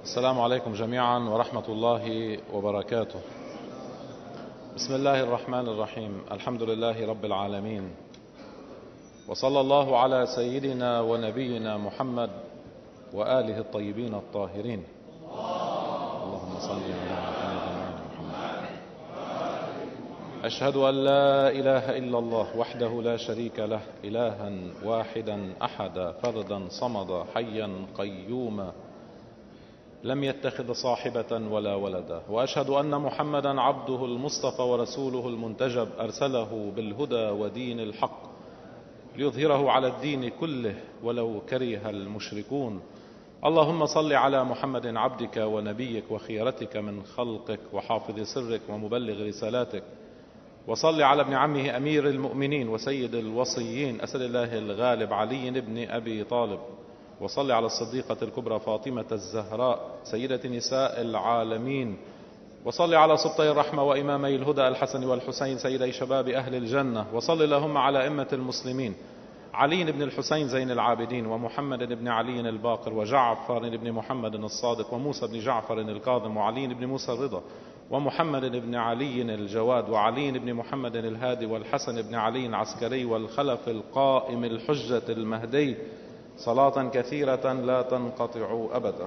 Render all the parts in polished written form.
السلام عليكم جميعا ورحمة الله وبركاته. بسم الله الرحمن الرحيم. الحمد لله رب العالمين، وصلى الله على سيدنا ونبينا محمد وآله الطيبين الطاهرين. اللهم صل على محمد. أشهد أن لا إله إلا الله وحده لا شريك له، إلها واحدا أحدا فردا صمدا حيا قيوما لم يتخذ صاحبة ولا ولدا، وأشهد أن محمدا عبده المصطفى ورسوله المنتجب، أرسله بالهدى ودين الحق ليظهره على الدين كله ولو كره المشركون. اللهم صل على محمد عبدك ونبيك وخيرتك من خلقك وحافظ سرك ومبلغ رسالاتك، وصل على ابن عمه أمير المؤمنين وسيد الوصيين أسد الله الغالب علي بن أبي طالب، وصل على الصديقة الكبرى فاطمة الزهراء سيدة نساء العالمين، وصل على سبطي الرحمة وإمامي الهدى الحسن والحسين سيدي شباب أهل الجنة، وصل اللهم على أئمة المسلمين علي بن الحسين زين العابدين ومحمد بن علي الباقر وجعفر بن محمد الصادق وموسى بن جعفر الكاظم وعلي بن موسى الرضا ومحمد بن علي الجواد وعلي بن محمد الهادي والحسن بن علي العسكري والخلف القائم الحجة المهدي، صلاة كثيرة لا تنقطع أبدا.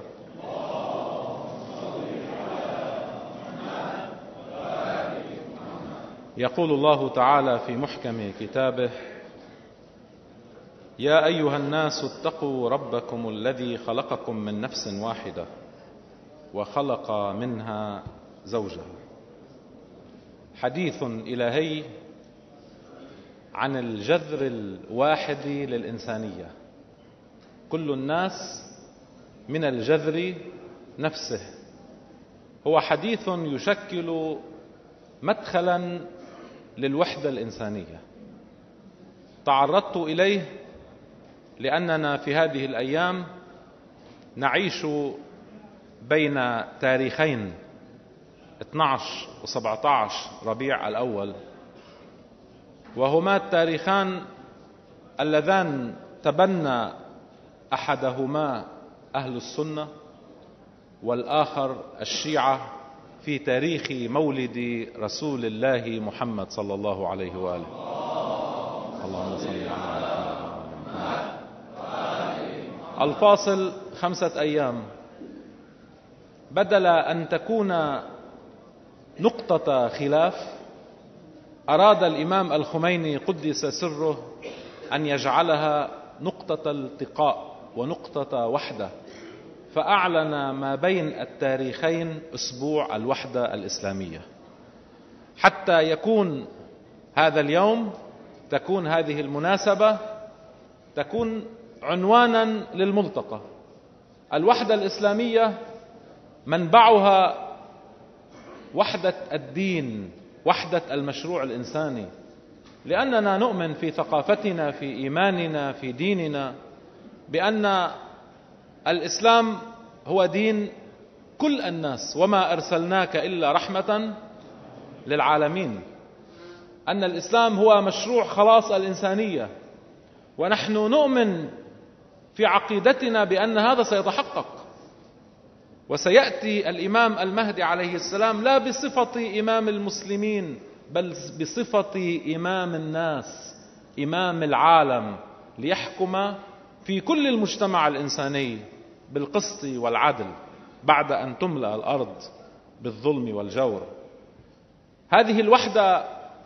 يقول الله تعالى في محكم كتابه: يا أيها الناس اتقوا ربكم الذي خلقكم من نفس واحدة وخلق منها زوجها. حديث إلهي عن الجذر الواحد للإنسانية. كل الناس من الجذر نفسه. هو حديث يشكل مدخلا للوحدة الإنسانية. تعرضت إليه لأننا في هذه الأيام نعيش بين تاريخين 12 و17 ربيع الأول، وهما التاريخان اللذان تبنى أحدهما أهل السنة والآخر الشيعة في تاريخ مولد رسول الله محمد صلى الله عليه وآله. اللهم صل على محمد. الفاصل 5 أيام. بدل أن تكون نقطة خلاف، أراد الإمام الخميني قدس سره أن يجعلها نقطة التقاء ونقطة وحدة، فأعلن ما بين التاريخين أسبوع الوحدة الإسلامية، حتى يكون هذا اليوم، تكون هذه المناسبة، تكون عنوانا للملتقى. الوحدة الإسلامية منبعها وحدة الدين، وحدة المشروع الإنساني، لأننا نؤمن في ثقافتنا، في إيماننا، في ديننا، بأن الإسلام هو دين كل الناس، وما أرسلناك إلا رحمة للعالمين. أن الإسلام هو مشروع خلاص الإنسانية، ونحن نؤمن في عقيدتنا بأن هذا سيتحقق، وسيأتي الإمام المهدي عليه السلام لا بصفة إمام المسلمين، بل بصفة إمام الناس، إمام العالم، ليحكم في كل المجتمع الإنساني بالقسط والعدل بعد أن تملأ الأرض بالظلم والجور. هذه الوحدة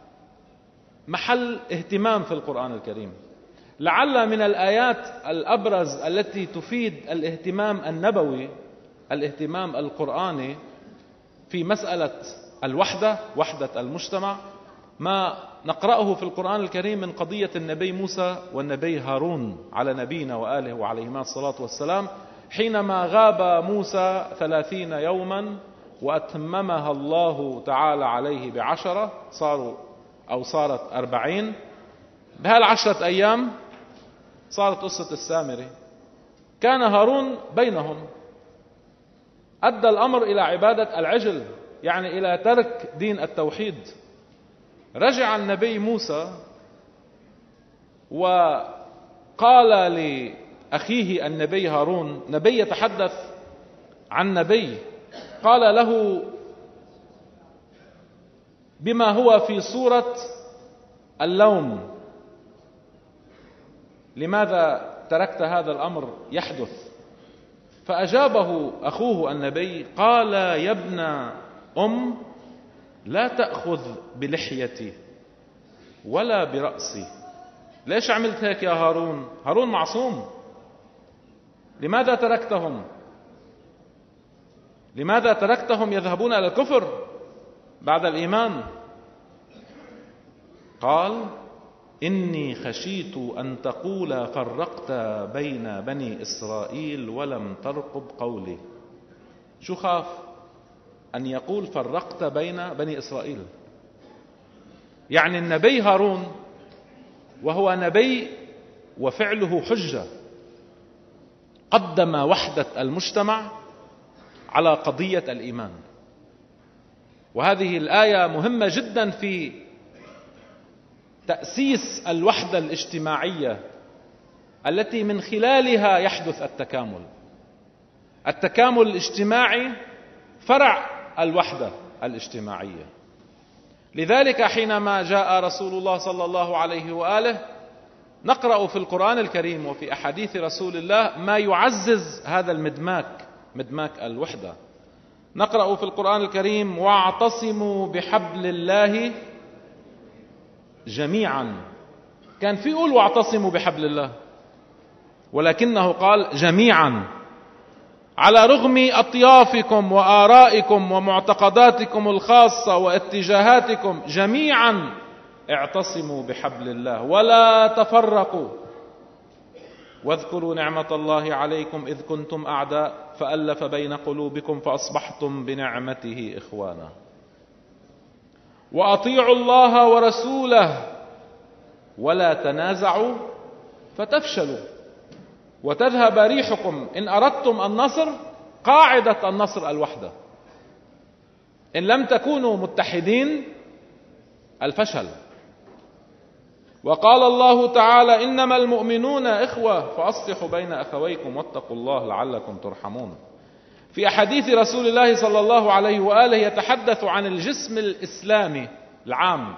محل اهتمام في القرآن الكريم. لعل من الآيات الأبرز التي تفيد الاهتمام النبوي، الاهتمام القرآني في مسألة الوحدة، وحدة المجتمع، ما نقرأه في القرآن الكريم من قضية النبي موسى والنبي هارون على نبينا وآله وعليهما الصلاة والسلام، حينما غاب موسى 30 يوما وأتممها الله تعالى عليه ب10، صارت 40. بهال10 أيام صارت قصة السامري. كان هارون بينهم، أدى الأمر إلى عبادة العجل، يعني إلى ترك دين التوحيد. رجع النبي موسى وقال لأخيه النبي هارون، نبي يتحدث عن نبي قال له بما هو في صورة اللوم: لماذا تركت هذا الأمر يحدث؟ فأجابه أخوه النبي قال: يا ابن لا تأخذ بلحيتي ولا برأسي. ليش عملت هيك يا هارون؟ هارون معصوم. لماذا تركتهم؟ لماذا تركتهم يذهبون إلى الكفر بعد الإيمان؟ قال: إني خشيت أن تقول فرقت بين بني إسرائيل ولم ترقب قولي. شو خاف؟ أن يقول فرقت بين بني إسرائيل. يعني النبي هارون وهو نبي وفعله حجة قدم وحدة المجتمع على قضية الإيمان. وهذه الآية مهمة جدا في تأسيس الوحدة الاجتماعية التي من خلالها يحدث التكامل. التكامل الاجتماعي فرع الوحدة الاجتماعية. لذلك حينما جاء رسول الله صلى الله عليه وآله نقرأ في القرآن الكريم وفي أحاديث رسول الله ما يعزز هذا مدماك الوحدة. نقرأ في القرآن الكريم: واعتصموا بحبل الله جميعا. كان في يقول واعتصموا بحبل الله، ولكنه قال جميعا، على رغم أطيافكم وآرائكم ومعتقداتكم الخاصة واتجاهاتكم، جميعا اعتصموا بحبل الله ولا تفرقوا. واذكروا نعمة الله عليكم إذ كنتم أعداء فألف بين قلوبكم فأصبحتم بنعمته إخوانا. وأطيعوا الله ورسوله ولا تنازعوا فتفشلوا وتذهب ريحكم. إن أردتم النصر، قاعدة النصر الوحدة. إن لم تكونوا متحدين، الفشل. وقال الله تعالى: إنما المؤمنون إخوة فأصلحوا بين أخويكم واتقوا الله لعلكم ترحمون. في أحاديث رسول الله صلى الله عليه وآله يتحدث عن الجسم الإسلامي العام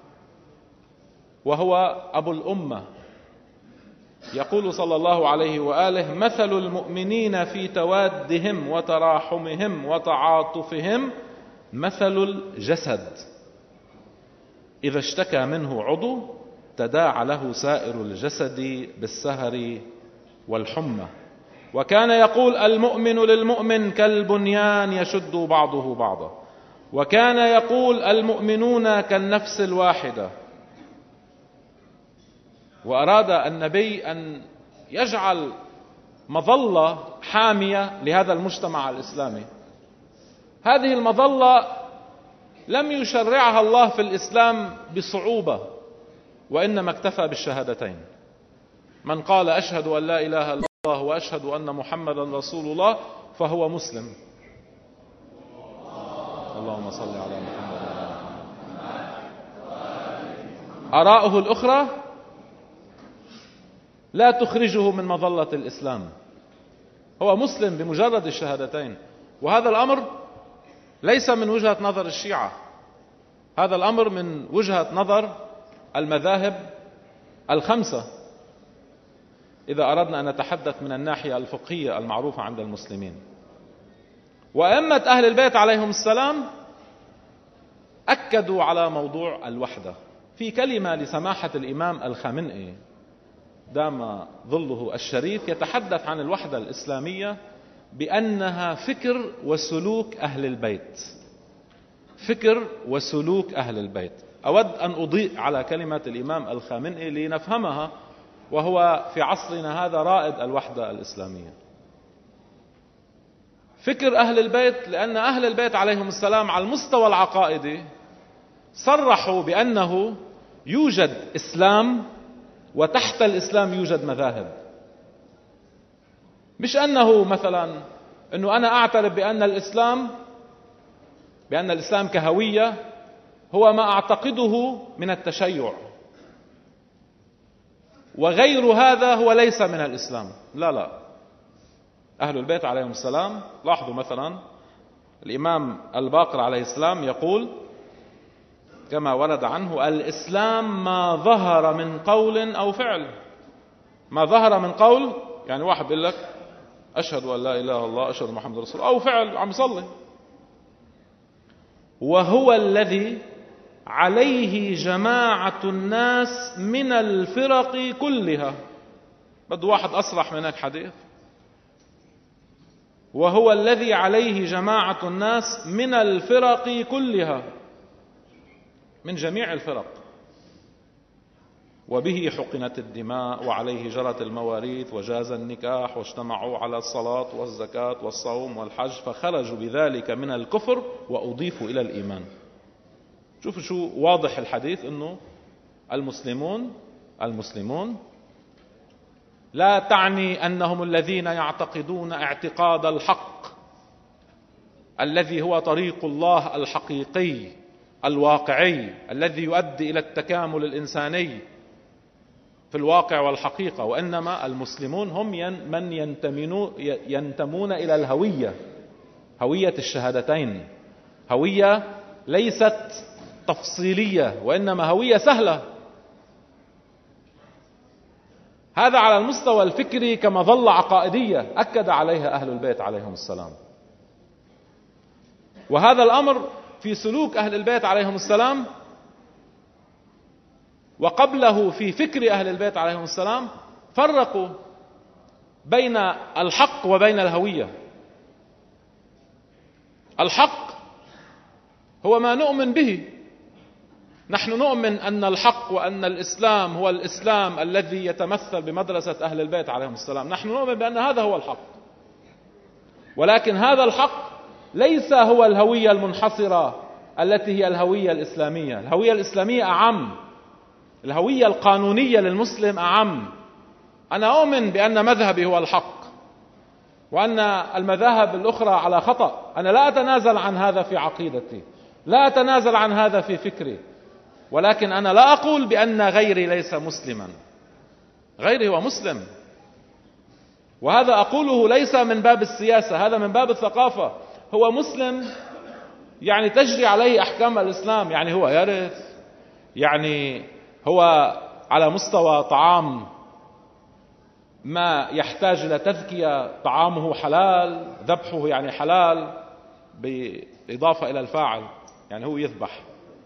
وهو أبو الأمة. يقول صلى الله عليه وآله: مثل المؤمنين في توادهم وتراحمهم وتعاطفهم مثل الجسد إذا اشتكى منه عضو تداعى له سائر الجسد بالسهر والحمى. وكان يقول: المؤمن للمؤمن كالبنيان يشد بعضه بعضا. وكان يقول: المؤمنون كالنفس الواحدة. وأراد النبي أن يجعل مظلة حامية لهذا المجتمع الإسلامي. هذه المظلة لم يشرعها الله في الإسلام بصعوبة، وإنما اكتفى بالشهادتين. من قال أشهد أن لا إله إلا الله وأشهد أن محمدا رسول الله فهو مسلم. اللهم صل على محمد. آراؤه الأخرى لا تخرجه من مظلة الإسلام. هو مسلم بمجرد الشهادتين. وهذا الأمر ليس من وجهة نظر الشيعة، هذا الأمر من وجهة نظر المذاهب الخمسة، إذا أردنا أن نتحدث من الناحية الفقهية المعروفة عند المسلمين. وأئمة أهل البيت عليهم السلام أكدوا على موضوع الوحدة. في كلمة لسماحة الإمام الخامنئي دام ظله الشريف يتحدث عن الوحدة الإسلامية بأنها فكر وسلوك أهل البيت. فكر وسلوك أهل البيت. أود أن أضيء على كلمة الإمام الخامنئي لنفهمها، وهو في عصرنا هذا رائد الوحدة الإسلامية. فكر أهل البيت، لأن أهل البيت عليهم السلام على المستوى العقائدي صرحوا بأنه يوجد إسلام وتحت الإسلام يوجد مذاهب. مش أنه مثلا أنه أنا أعترف بأن الإسلام كهوية هو ما أعتقده من التشيع، وغير هذا هو ليس من الإسلام. لا، أهل البيت عليهم السلام. لاحظوا مثلا الإمام الباقر عليه السلام يقول كما ورد عنه: الإسلام ما ظهر من قول أو فعل. ما ظهر من قول يعني واحد بيقول لك أشهد أن لا إله إلا الله، أشهد محمد رسول الله، أو فعل عم يصلي. وهو الذي عليه جماعة الناس من الفرق كلها. بده واحد أصرح من هيك حديث. وهو الذي عليه جماعة الناس من الفرق كلها، من جميع الفرق. وبه حقنت الدماء وعليه جرت المواريث وجاز النكاح، واجتمعوا على الصلاة والزكاة والصوم والحج، فخرجوا بذلك من الكفر وأضيفوا إلى الإيمان. شوفوا شو واضح الحديث، أنه المسلمون لا تعني أنهم الذين يعتقدون اعتقاد الحق الذي هو طريق الله الحقيقي الواقعي الذي يؤدي إلى التكامل الإنساني في الواقع والحقيقة، وإنما المسلمون هم من ينتمون إلى الهوية، هوية الشهادتين، هوية ليست تفصيلية وإنما هوية سهلة. هذا على المستوى الفكري كمظلة عقائدية أكد عليها أهل البيت عليهم السلام. وهذا الأمر في سلوك أهل البيت عليهم السلام، وقبله في فكر أهل البيت عليهم السلام فرقوا بين الحق وبين الهوية. الحق هو ما نؤمن به. نحن نؤمن أن الحق وأن الإسلام هو الإسلام الذي يتمثل بمدرسة أهل البيت عليهم السلام. نحن نؤمن بأن هذا هو الحق، ولكن هذا الحق ليس هو الهوية المنحصرة التي هي الهوية الإسلامية. الهوية الإسلامية أعم، الهوية القانونية للمسلم أعم. أنا أؤمن بأن مذهبي هو الحق وأن المذاهب الأخرى على خطأ. أنا لا أتنازل عن هذا في عقيدتي، لا أتنازل عن هذا في فكري، ولكن أنا لا أقول بأن غيري ليس مسلما. غيري هو مسلم، وهذا أقوله ليس من باب السياسة، هذا من باب الثقافة. هو مسلم يعني تجري عليه أحكام الإسلام، يعني هو يرث، يعني هو على مستوى طعام ما يحتاج إلى تذكية، طعامه حلال، ذبحه يعني حلال بالإضافة إلى الفاعل، يعني هو يذبح،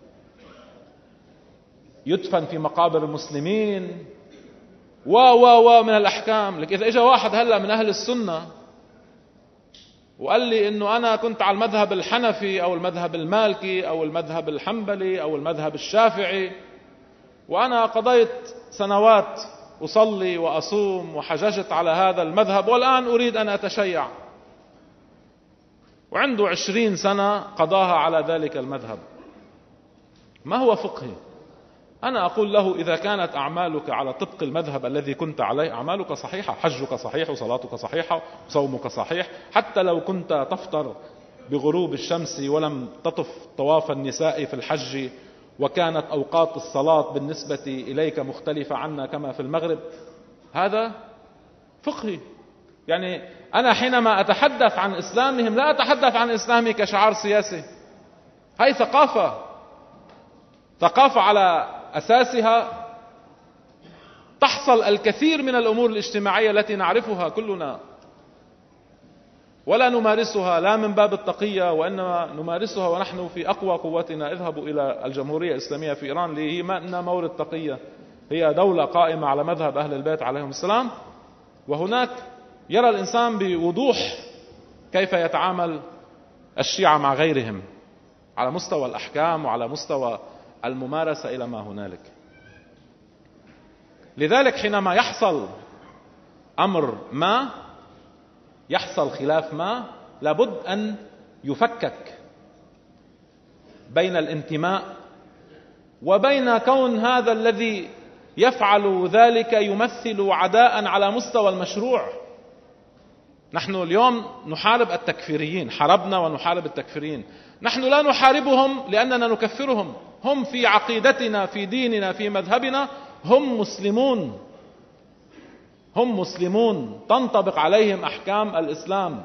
يدفن في مقابر المسلمين من الأحكام. لك إذا إجا واحد هلأ من أهل السنة وقال لي إنه أنا كنت على المذهب الحنفي أو المذهب المالكي أو المذهب الحنبلي أو المذهب الشافعي، وأنا قضيت سنوات أصلي وأصوم وحججت على هذا المذهب، والآن أريد أن أتشيع، وعنده 20 سنة قضاها على ذلك المذهب، ما هو فقهي؟ أنا أقول له إذا كانت أعمالك على طبق المذهب الذي كنت عليه أعمالك صحيحة، حجك صحيح وصلاتك صحيحة وصومك صحيح، حتى لو كنت تفطر بغروب الشمس ولم تطف طواف النساء في الحج، وكانت أوقات الصلاة بالنسبة إليك مختلفة عنا كما في المغرب، هذا فقهي. يعني أنا حينما أتحدث عن إسلامهم لا أتحدث عن إسلامي كشعار سياسي، هاي ثقافة على أساسها تحصل الكثير من الأمور الاجتماعية التي نعرفها كلنا، ولا نمارسها لا من باب التقية، وإنما نمارسها ونحن في أقوى قوتنا. اذهبوا إلى الجمهورية الإسلامية في إيران اللي هي ما مورد تقية، هي دولة قائمة على مذهب أهل البيت عليهم السلام، وهناك يرى الإنسان بوضوح كيف يتعامل الشيعة مع غيرهم على مستوى الأحكام وعلى مستوى الممارسة إلى ما هنالك. لذلك حينما يحصل أمر ما، يحصل خلاف ما، لابد أن يفكك بين الانتماء وبين كون هذا الذي يفعل ذلك يمثل عداء على مستوى المشروع. نحن اليوم نحارب التكفيريين، حاربنا ونحارب التكفيريين. نحن لا نحاربهم لأننا نكفرهم، هم في عقيدتنا، في ديننا، في مذهبنا هم مسلمون، هم مسلمون تنطبق عليهم أحكام الإسلام،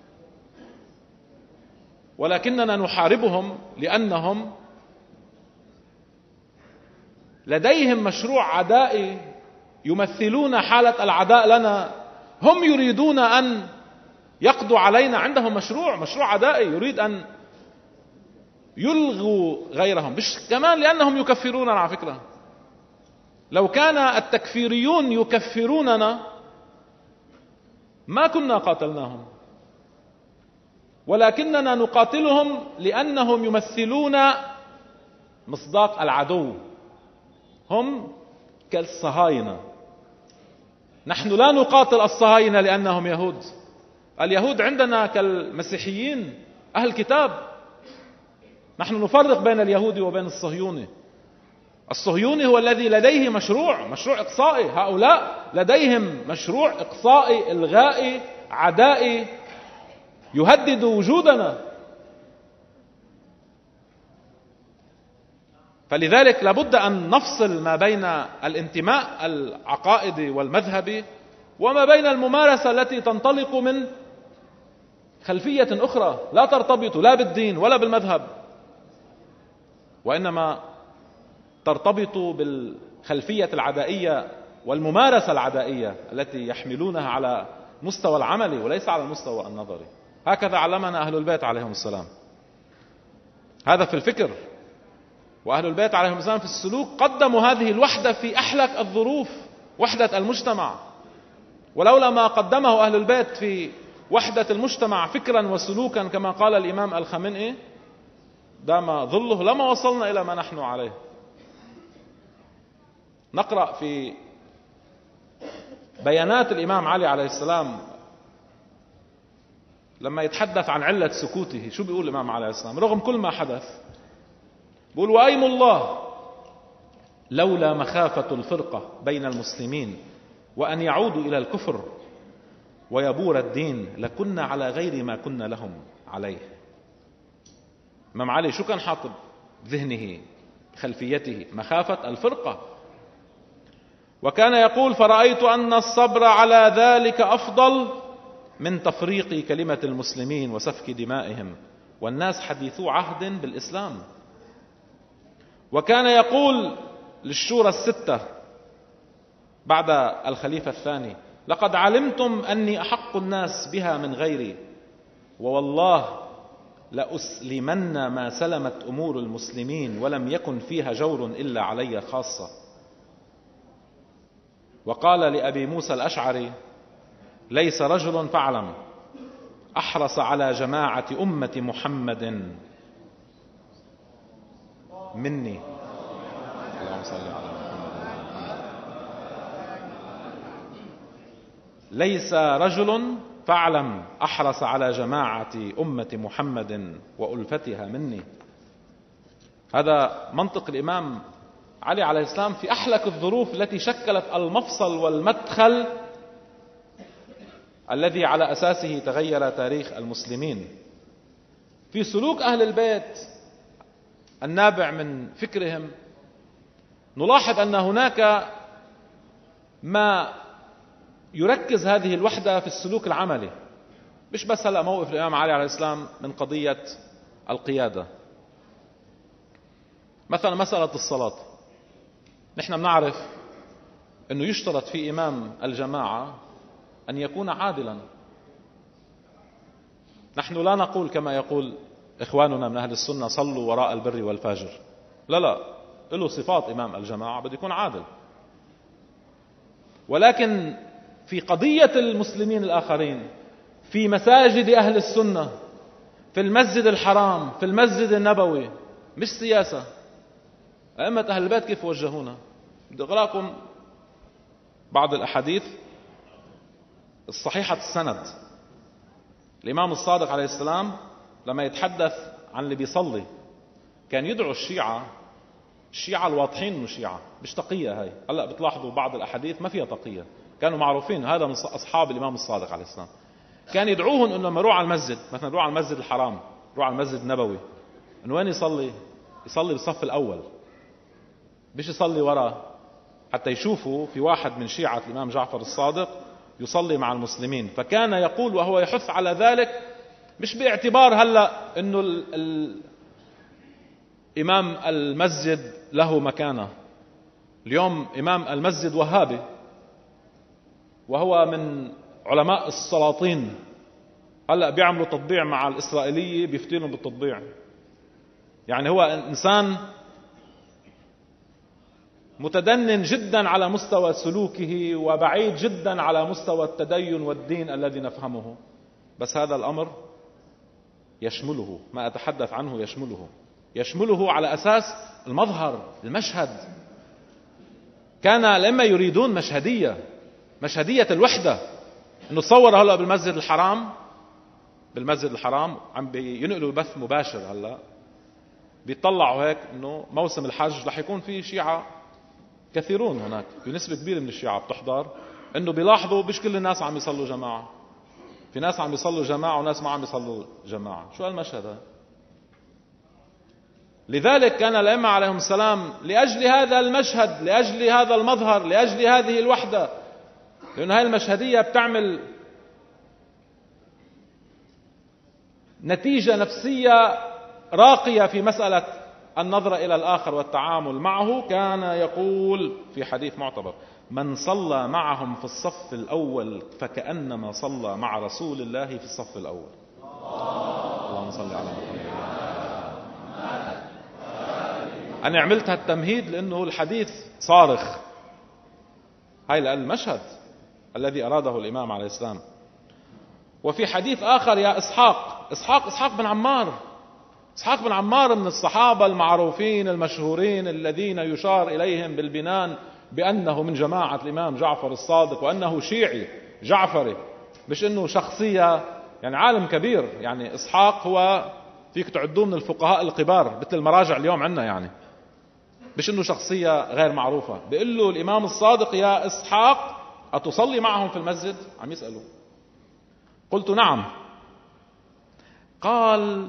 ولكننا نحاربهم لأنهم لديهم مشروع عدائي يمثلون حالة العداء لنا. هم يريدون أن يقضوا علينا، عندهم مشروع عدائي يريد أن يلغوا غيرهم، مش كمان لأنهم يكفروننا. على فكرة لو كان التكفيريون يكفروننا ما كنا قاتلناهم، ولكننا نقاتلهم لأنهم يمثلون مصداق العدو. هم كالصهاينة، نحن لا نقاتل الصهاينة لأنهم يهود. اليهود عندنا كالمسيحيين أهل كتاب، نحن نفرق بين اليهودي وبين الصهيوني. الصهيوني هو الذي لديه مشروع إقصائي، هؤلاء لديهم مشروع إقصائي إلغائي عدائي يهدد وجودنا. فلذلك لابد أن نفصل ما بين الانتماء العقائدي والمذهبي وما بين الممارسة التي تنطلق من خلفية أخرى لا ترتبط لا بالدين ولا بالمذهب، وإنما ترتبط بالخلفية العدائية والممارسة العدائية التي يحملونها على مستوى العملي وليس على المستوى النظري. هكذا علمنا أهل البيت عليهم السلام، هذا في الفكر. وأهل البيت عليهم السلام في السلوك قدموا هذه الوحدة في أحلك الظروف، وحدة المجتمع. ولولا ما قدمه أهل البيت في وحدة المجتمع فكرا وسلوكا كما قال الإمام الخامنئي دام ظله لما وصلنا إلى ما نحن عليه. نقرأ في بيانات الإمام علي عليه السلام لما يتحدث عن علة سكوته، شو بيقول الإمام علي عليه السلام رغم كل ما حدث؟ بيقول: وأيم الله لولا مخافة الفرقة بين المسلمين وأن يعودوا إلى الكفر ويبور الدين لكنا على غير ما كنا لهم عليه. الإمام علي شو كان حاطب ذهنه خلفيته؟ مخافة الفرقة. وكان يقول: فرأيت أن الصبر على ذلك أفضل من تفريق كلمة المسلمين وسفك دمائهم والناس حديثو عهد بالإسلام. وكان يقول للشورى الستة بعد الخليفة الثاني: لقد علمتم أني أحق الناس بها من غيري، ووالله لأسلمن ما سلمت أمور المسلمين ولم يكن فيها جور إلا علي خاصة. وقال لأبي موسى الأشعري: ليس رجل فاعلم أحرص على جماعة أمة محمد مني. اللهم صل على محمد. ليس رجل فاعلم أحرص على جماعة أمة محمد وألفتها مني. هذا منطق الإمام علي عليه السلام في أحلك الظروف التي شكلت المفصل والمدخل الذي على أساسه تغير تاريخ المسلمين. في سلوك أهل البيت النابع من فكرهم نلاحظ أن هناك ما يركز هذه الوحدة في السلوك العملي، مش بس هلأ موقف الإمام علي عليه السلام من قضية القيادة. مثلا مسألة الصلاة، نحن بنعرف أنه يشترط في إمام الجماعة أن يكون عادلا. نحن لا نقول كما يقول إخواننا من أهل السنة: صلوا وراء البر والفاجر. لا، له صفات إمام الجماعة، بده يكون عادل. ولكن في قضية المسلمين الآخرين في مساجد أهل السنة، في المسجد الحرام، في المسجد النبوي، مش سياسة. أئمة أهل البيت كيف وجهونا؟ بدي أقرأ لكم بعض الأحاديث الصحيحة السند. الإمام الصادق عليه السلام لما يتحدث عن اللي بيصلي كان يدعو الشيعة الواضحين انه شيعة، مش تقية. هاي هلا بتلاحظوا بعض الأحاديث ما فيها تقية، كانوا معروفين هذا من أصحاب الإمام الصادق عليه السلام. كان يدعوهم انه لما يروح على المسجد، مثلا يروح على المسجد الحرام، يروح على المسجد النبوي، انه وين يصلي؟ يصلي بالصف الأول، مش يصلي وراء حتى يشوفوا في واحد من شيعة الإمام جعفر الصادق يصلي مع المسلمين، فكان يقول وهو يحث على ذلك، مش باعتبار هلأ أنه إمام المسجد له مكانة. اليوم إمام المسجد وهابي، وهو من علماء السلاطين، هلأ بيعملوا تطبيع مع الإسرائيلية، بيفتنوا بالتطبيع. يعني هو إنسان متدنن جدا على مستوى سلوكه، وبعيد جدا على مستوى التدين والدين الذي نفهمه، بس هذا الأمر يشمله، ما أتحدث عنه يشمله على أساس المظهر، المشهد. كان الأئمة يريدون مشهدية الوحدة. إنه تصور هلأ بالمسجد الحرام عم بينقلوا بث مباشر، هلأ بيطلعوا هيك إنه موسم الحج رح يكون فيه شيعة كثيرون هناك، في نسبة كبيرة من الشيعة بتحضر، إنه بيلاحظوا مش كل الناس عم يصلوا جماعة، في ناس عم يصلوا جماعة وناس ما عم يصلوا جماعة. شو هالمشهد هذا؟ لذلك كان الأئمة عليهم السلام لأجل هذا المشهد، لأجل هذا المظهر، لأجل هذه الوحدة، لأن هذه المشهدية بتعمل نتيجة نفسية راقية في مسألة النظرة إلى الآخر والتعامل معه. كان يقول في حديث معتبر: من صلى معهم في الصف الأول فكأنما صلى مع رسول الله في الصف الأول. اللهم صل على محمد. أنا عملت هالتمهيد لأنه الحديث صارخ، هاي المشهد الذي أراده الإمام عليه السلام. وفي حديث آخر: يا إسحاق بن عمار من الصحابة المعروفين المشهورين الذين يشار إليهم بالبنان بأنه من جماعة الإمام جعفر الصادق، وأنه شيعي جعفري، مش أنه شخصية يعني عالم كبير. يعني إسحاق هو فيك تعدوه من الفقهاء الكبار مثل المراجع اليوم عندنا، يعني مش أنه شخصية غير معروفة. بيقول له الإمام الصادق: يا إسحاق أتصلي معهم في المسجد؟ عم يسألوا. قلت: نعم. قال: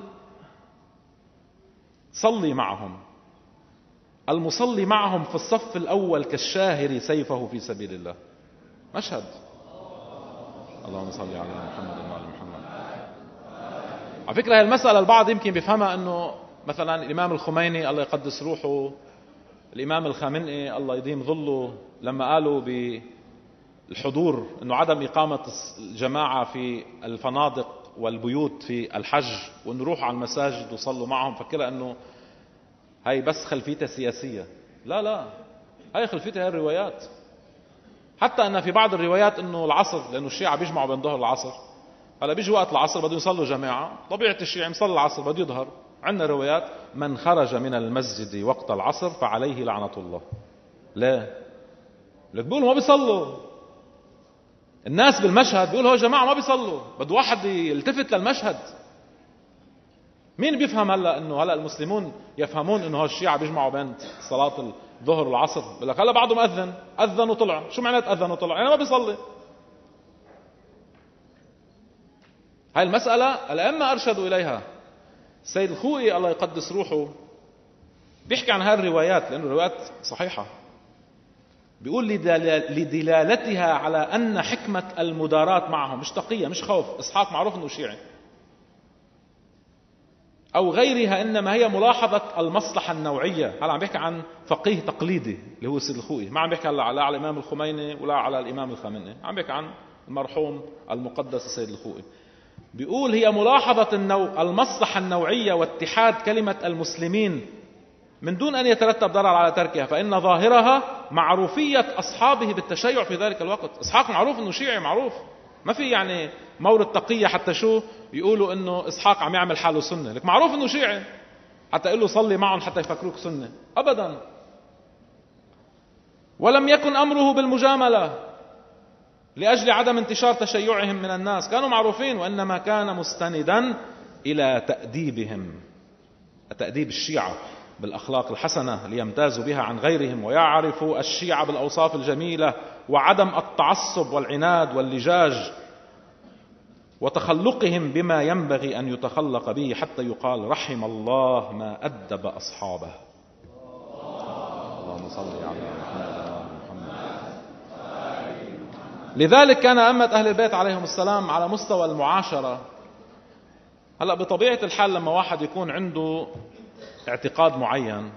صلي معهم. المصلي معهم في الصف الأول كالشاهر سيفه في سبيل الله. مشهد. اللهم صل على محمد وعلى محمد. على فكرة هذه المسألة البعض يمكن بيفهمها أنه مثلا الإمام الخميني الله يقدس روحه، الإمام الخامنئي الله يديم ظله، لما قالوا بالحضور أنه عدم إقامة الجماعة في الفنادق والبيوت في الحج، وأنه روحوا على المساجد وصلوا معهم، فكرة أنه هاي بس خلفيتها سياسية. لا، هاي خلفيتها هاي الروايات. حتى أن في بعض الروايات أنه العصر، لأنه الشيعة بيجمعوا بين ظهر العصر، هلا بيجي وقت العصر بده يصلوا جماعة، طبيعة الشيعة مصلي العصر بده يظهر. عندنا روايات: من خرج من المسجد وقت العصر فعليه لعنة الله. لا، لك بيقولوا ما بيصلوا الناس بالمشهد، بيقولوا هو جماعة ما بيصلوا، بده واحد يلتفت للمشهد. مين بيفهم هلا المسلمون يفهمون انه الشيعة بيجمعوا بين صلاة الظهر والعصر؟ بقول لك هلا بعده اذن وطلع. شو معنات اذن وطلع؟ يعني ما بيصلي. هاي المسألة الأئمة أرشدوا إليها. السيد الخوئي الله يقدس روحه بيحكي عن هاي الروايات، لأنه الروايات صحيحة. بيقول لدلالتها على أن حكمة المداراة معهم مش تقية، مش خوف. إسحاق معروف أنه شيعي أو غيرها، إنما هي ملاحظة المصلحة النوعية. هلا عم بيحكي عن فقيه تقليدي اللي هو السيد الخوئي، ما عم بيحكي هلا على الإمام الخميني ولا على الإمام الخامنئي، عم بيحكي عن المرحوم المقدس السيد الخوئي. بيقول هي ملاحظة المصلحة النوعية واتحاد كلمة المسلمين من دون أن يترتب ضرر على تركها، فإن ظاهرها معروفية أصحابه بالتشيع في ذلك الوقت. إسحاق معروف أنه شيعي، معروف، ما في يعني مورد تقية حتى شو يقولوا أنه إسحاق عم يعمل حاله سنة. لك معروف أنه شيعي حتى يقول له صلي معهم حتى يفكروك سنة، أبدا. ولم يكن أمره بالمجاملة لأجل عدم انتشار تشيعهم من الناس، كانوا معروفين، وإنما كان مستندا إلى تأديبهم، تأديب الشيعة بالأخلاق الحسنة ليمتازوا بها عن غيرهم، ويعرفوا الشيعة بالأوصاف الجميلة، وعدم التعصب والعناد واللجاج، وتخلقهم بما ينبغي أن يتخلق به، حتى يقال رحم الله ما أدب أصحابه. اللهم صل على محمد. لذلك كان أئمة أهل البيت عليهم السلام على مستوى المعاشرة. هلأ بطبيعة الحال لما واحد يكون عنده اعتقاد معين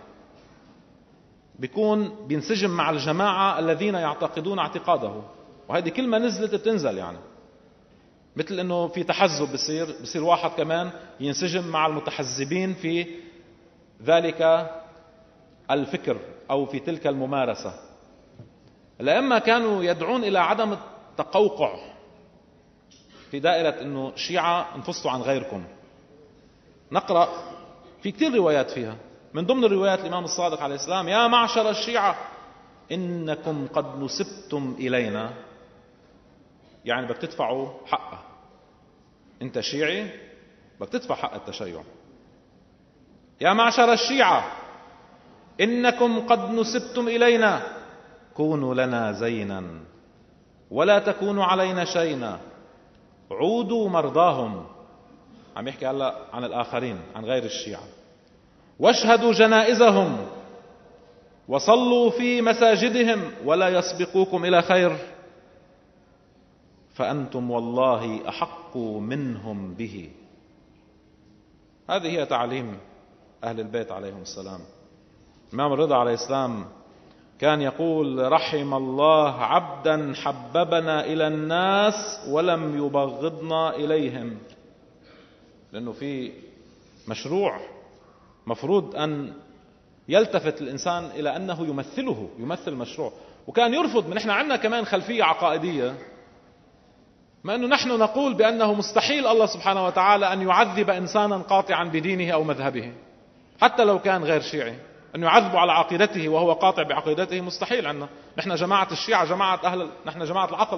بينسجم مع الجماعة الذين يعتقدون اعتقاده، وهذه كلمة نزلت بتنزل يعني. مثل انه في تحزب بصير واحد كمان ينسجم مع المتحزبين في ذلك الفكر او في تلك الممارسة. الأئمة كانوا يدعون الى عدم التقوقع في دائرة انه الشيعة انفصلوا عن غيركم. نقرأ في كثير روايات فيها، من ضمن الروايات الإمام الصادق عليه السلام: يا معشر الشيعة إنكم قد نسبتم إلينا، يعني بدك تدفعوا حقه. أنت شيعي بدك تدفع حق التشيع. يا معشر الشيعة إنكم قد نسبتم إلينا كونوا لنا زينا ولا تكونوا علينا شينا، عودوا مرضاهم. عم يحكي هلا عن الآخرين، عن غير الشيعة. واشهدوا جنائزهم وصلوا في مساجدهم ولا يسبقوكم إلى خير، فأنتم والله أحق منهم به. هذه هي تعليم أهل البيت عليهم السلام. الإمام الرضا عليه السلام كان يقول: رحم الله عبدا حببنا إلى الناس ولم يبغضنا إليهم. لأنه في مشروع مفروض أن يلتفت الإنسان إلى أنه يمثل مشروع. وكان يرفض. من إحنا عندنا كمان خلفية عقائدية، ما أنه نحن نقول بأنه مستحيل الله سبحانه وتعالى أن يعذب إنسانا قاطعا بدينه أو مذهبه حتى لو كان غير شيعي. أن يعذب على عقيدته وهو قاطع بعقيدته مستحيل عندنا. نحن جماعة الشيعة نحن جماعة العقل،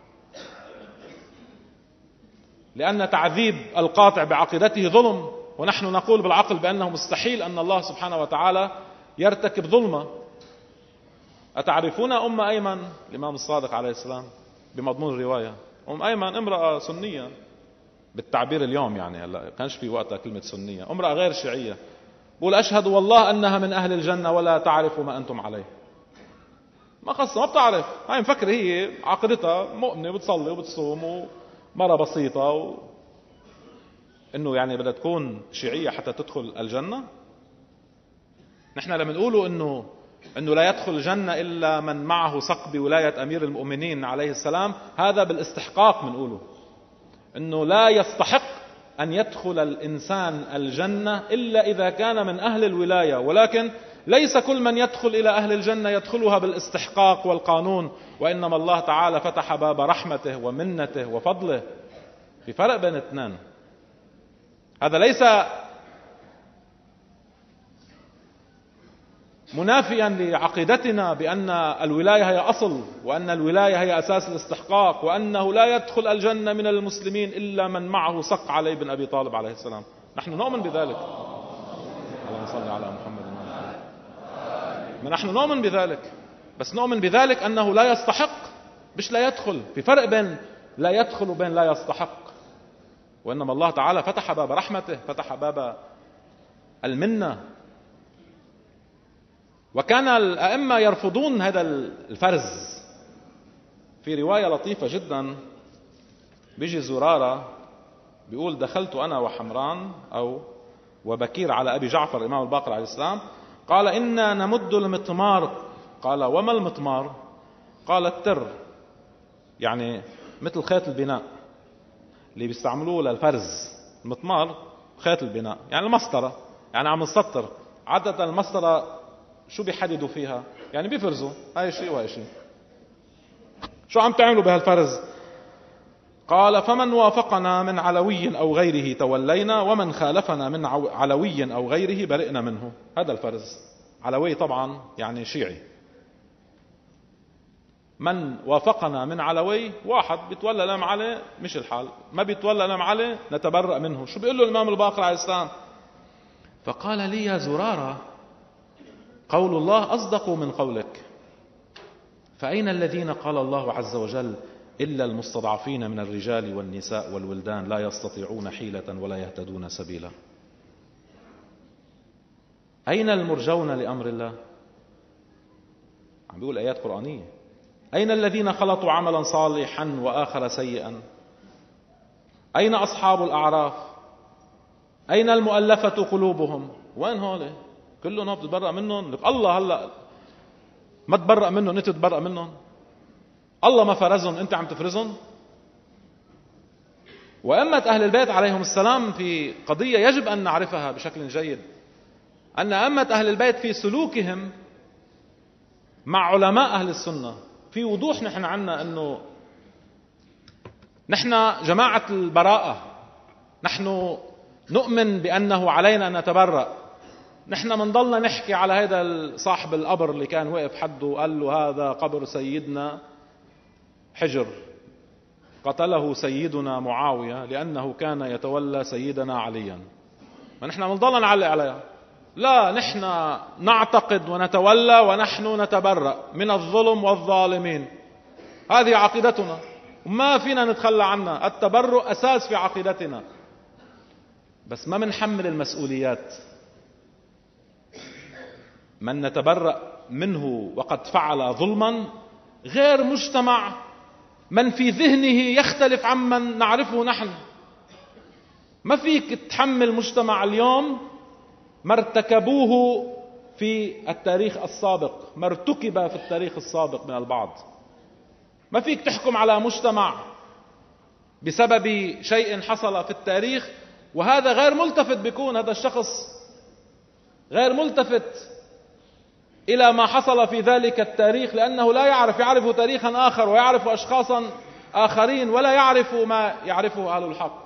لأن تعذيب القاطع بعقيدته ظلم، ونحن نقول بالعقل بأنه مستحيل أن الله سبحانه وتعالى يرتكب ظلمة. أتعرفون أم أيمن الإمام الصادق عليه السلام بمضمون الرواية؟ أم أيمن امرأة سنية بالتعبير اليوم، يعني هلا كانش في وقتها كلمة سنية، امرأة غير شيعية. بقول: أشهد والله أنها من أهل الجنة ولا تعرف ما أنتم عليه. ما بتعرف، هاي مفكرة هي عقيدتها مؤمنة وبتصلي وبتصوم ومرة بسيطة إنه يعني بدها تكون شيعية حتى تدخل الجنة. نحن لما نقوله إنه لا يدخل الجنة إلا من معه صق بولاية أمير المؤمنين عليه السلام، هذا بالاستحقاق. بنقوله إنه لا يستحق أن يدخل الإنسان الجنة إلا إذا كان من أهل الولاية، ولكن ليس كل من يدخل إلى أهل الجنة يدخلها بالاستحقاق والقانون، وإنما الله تعالى فتح باب رحمته ومنته وفضله. في فرق بين اثنين. هذا ليس منافيا لعقيدتنا بأن الولاية هي أصل، وأن الولاية هي أساس الاستحقاق، وأنه لا يدخل الجنة من المسلمين إلا من معه صق علي بن أبي طالب عليه السلام. نحن نؤمن بذلك. اللهم صل على محمد. نحن نؤمن بذلك، بس نؤمن بذلك أنه لا يستحق، مش لا يدخل. في فرق بين لا يدخل وبين لا يستحق. وإنما الله تعالى فتح باب رحمته، فتح باب المنة. وكان الأئمة يرفضون هذا الفرز. في رواية لطيفة جدا، بيجي زرارة بيقول: دخلت أنا وحمران أو وبكير على أبي جعفر الإمام الباقر عليه السلام، قال: إنا نمد المطمار. قال: وما المطمار؟ قال: التر، يعني مثل خيط البناء اللي بيستعملوه للفرز. المطمار خيط البناء، يعني المسطرة، يعني عم نسطر. عادة المسطرة شو بيحددوا فيها؟ يعني بيفرزوا هاي شيء وهاي شيء. شو عم تعملوا بهالفرز؟ قال: فمن وافقنا من علوي أو غيره تولينا، ومن خالفنا من علوي أو غيره برئنا منه. هذا الفرز. علوي طبعا يعني شيعي. من وافقنا من علوي، واحد بيتولى الإمام علي مش الحال، ما بيتولى الإمام علي نتبرأ منه. شو بيقول له الإمام الباقر عليه السلام؟ فقال لي: يا زرارة، قول الله أصدق من قولك، فأين الذين قال الله عز وجل: إلا المستضعفين من الرجال والنساء والولدان لا يستطيعون حيلة ولا يهتدون سبيلا. أين المرجون لأمر الله؟ عم بيقول آيات قرآنية. أين الذين خلطوا عملا صالحا وآخر سيئا؟ أين أصحاب الأعراف؟ أين المؤلفة قلوبهم؟ وين هول؟ كلهم بتتبرأ منهم؟ الله هلا ما تبرأ منهم، انت تتبرأ منهم؟ الله ما فرزهم، انت عم تفرزهم؟ وأمة أهل البيت عليهم السلام في قضية يجب أن نعرفها بشكل جيد، أن أمة أهل البيت في سلوكهم مع علماء أهل السنة في وضوح. نحن عنا أنه نحن جماعة البراءة، نحن نؤمن بأنه علينا أن نتبرأ. نحن منضلنا نحكي على هذا صاحب القبر اللي كان وقف حده وقال له هذا قبر سيدنا حجر قتله سيدنا معاوية لأنه كان يتولى سيدنا عليا. ما نحن منضلنا نعلق عليها؟ لا، نحن نعتقد ونتولى ونحن نتبرأ من الظلم والظالمين. هذه عقيدتنا وما فينا نتخلى عنها. التبرؤ أساس في عقيدتنا، بس ما منحمل المسؤوليات. من نتبرأ منه وقد فعل ظلما غير مجتمع من في ذهنه يختلف عمن نعرفه نحن. ما فيك تحمل مجتمع اليوم ما ارتكبوه في التاريخ السابق، ما ارتكب في التاريخ السابق من البعض. ما فيك تحكم على مجتمع بسبب شيء حصل في التاريخ وهذا غير ملتفت. بيكون هذا الشخص غير ملتفت إلى ما حصل في ذلك التاريخ، لأنه لا يعرف تاريخا آخر ويعرف أشخاصا آخرين ولا يعرف ما يعرفه أهل الحق.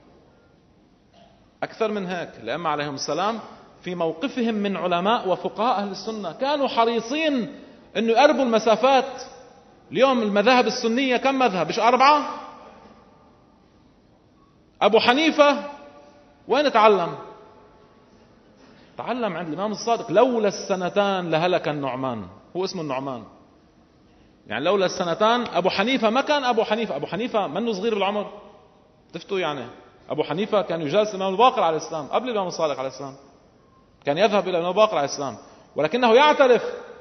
أكثر من هيك، الأئمة عليهم السلام في موقفهم من علماء وفقهاء أهل السنة كانوا حريصين أنه يقربوا المسافات. اليوم المذاهب السنية كم مذهب؟ مش 4؟ أبو حنيفة وين تعلم عند الإمام الصادق. لولا السنتان لهلك النعمان. هو اسمه النعمان، يعني لولا السنتان. أبو حنيفة ما كان أبو حنيفة منه صغير بالعمر. تفتوا يعني أبو حنيفة كان يجالس الإمام الباقر عليه السلام قبل الإمام الصادق عليه السلام، كان يذهب إلى الإمام الباقر عليه السلام، ولكنه يعترف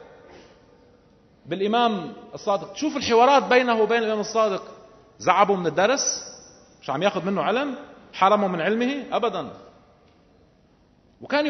بالإمام الصادق. شوف الحوارات بينه وبين الإمام الصادق. زعبوا من الدرس، مش عم ياخذ منه علم، حرموا من علمه أبدا. وكان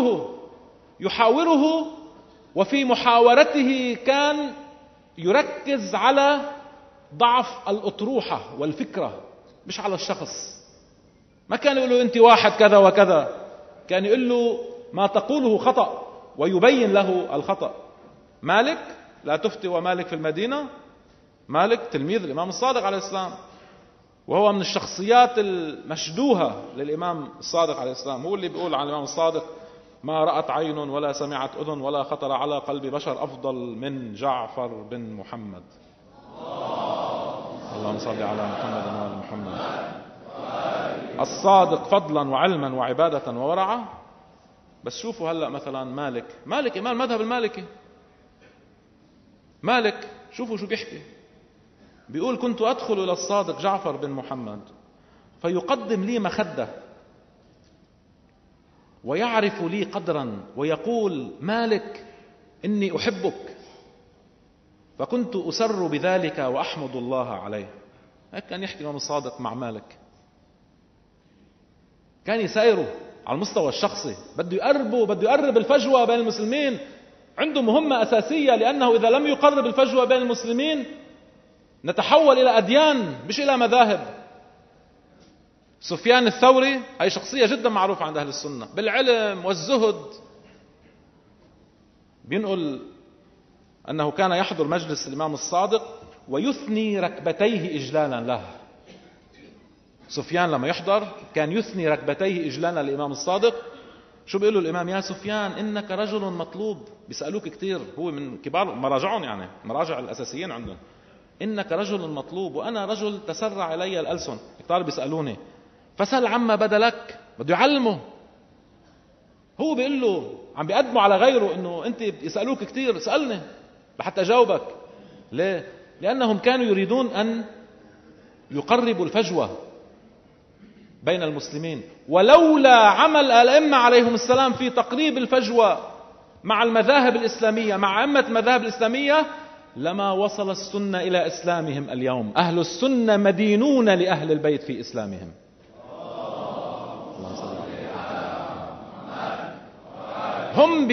يحاوره وفي محاورته كان يركز على ضعف الأطروحة والفكرة مش على الشخص. ما كان يقول له أنت واحد كذا وكذا، كان يقول له ما تقوله خطأ ويبين له الخطأ. مالك لا تفتي ومالك في المدينة. مالك تلميذ الإمام الصادق عليه السلام، وهو من الشخصيات المشدوهة للإمام الصادق عليه السلام. هو اللي بيقول عن الإمام الصادق ما رأت عين ولا سمعت أذن ولا خطر على قلب بشر أفضل من جعفر بن محمد. اللهم صل على محمد وآل محمد. الصادق فضلا وعلما وعبادة وورعا. بس شوفوا هلأ مثلا مالك إمام المذهب المالكي. مالك شوفوا شو بيحكي. بيقول كنت أدخل إلى الصادق جعفر بن محمد فيقدم لي مخدة ويعرف لي قدرا ويقول مالك إني أحبك، فكنت أسر بذلك وأحمد الله عليه. هيك كان يحكي الإمام الصادق مع مالك. كان يسايره على المستوى الشخصي، بده يقرب الفجوة بين المسلمين. عنده مهمة أساسية، لأنه إذا لم يقرب الفجوة بين المسلمين نتحول إلى أديان مش إلى مذاهب. سفيان الثوري هي شخصية جدا معروفة عند أهل السنة بالعلم والزهد. بينقل أنه كان يحضر مجلس الإمام الصادق ويثني ركبتيه إجلالا له. سفيان لما يحضر كان يثني ركبتيه إجلالا للإمام الصادق. شو بيقول له الإمام؟ يا سفيان إنك رجل مطلوب. بيسألوك كتير، هو من كبار مراجعهم، يعني مراجع الأساسيين عندهم. إنك رجل مطلوب وأنا رجل تسرع إلي الألسن. كتار بيسألوني فسأل عما بدلك. بده يعلمه. هو بيقول له عم بيقدمه على غيره إنه أنت يسألوك كتير، سألني لحتى أجاوبك. ليه؟ لأنهم كانوا يريدون أن يقربوا الفجوة بين المسلمين. ولولا عمل الأئمة عليهم السلام في تقريب الفجوة مع المذاهب الإسلامية، مع أئمة المذاهب الإسلامية، لما وصل السنة إلى إسلامهم اليوم. أهل السنة مدينون لأهل البيت في إسلامهم. هم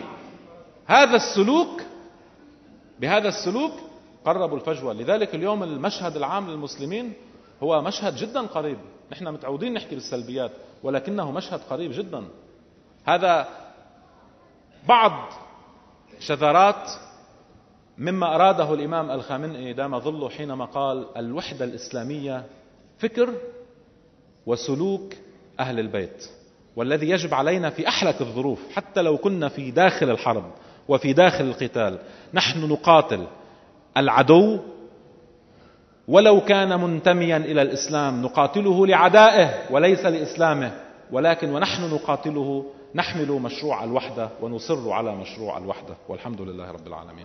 بهذا السلوك قربوا الفجوة. لذلك اليوم المشهد العام للمسلمين هو مشهد جدا قريب. نحن متعودين نحكي بالسلبيات، ولكنه مشهد قريب جدا. هذا بعض شذرات مما أراده الإمام الخامنئي دام ظله حينما قال الوحدة الإسلامية فكر وسلوك أهل البيت، والذي يجب علينا في أحلك الظروف حتى لو كنا في داخل الحرب وفي داخل القتال نحن نقاتل العدو ولو كان منتميا إلى الإسلام، نقاتله لعدائه وليس لإسلامه، ولكن ونحن نقاتله نحمل مشروع الوحدة ونصر على مشروع الوحدة. والحمد لله رب العالمين.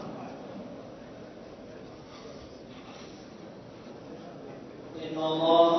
إن الله